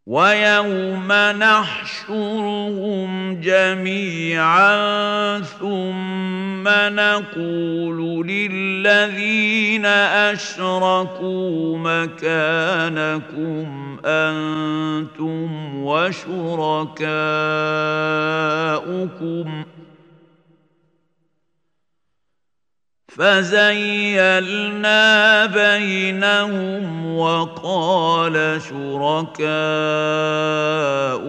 ويوم نحشرهم جميعا ثم نقول للذين أشركوا مكانكم أنتم وشركاؤكم فزيلنا بينهم وقال شركاؤهم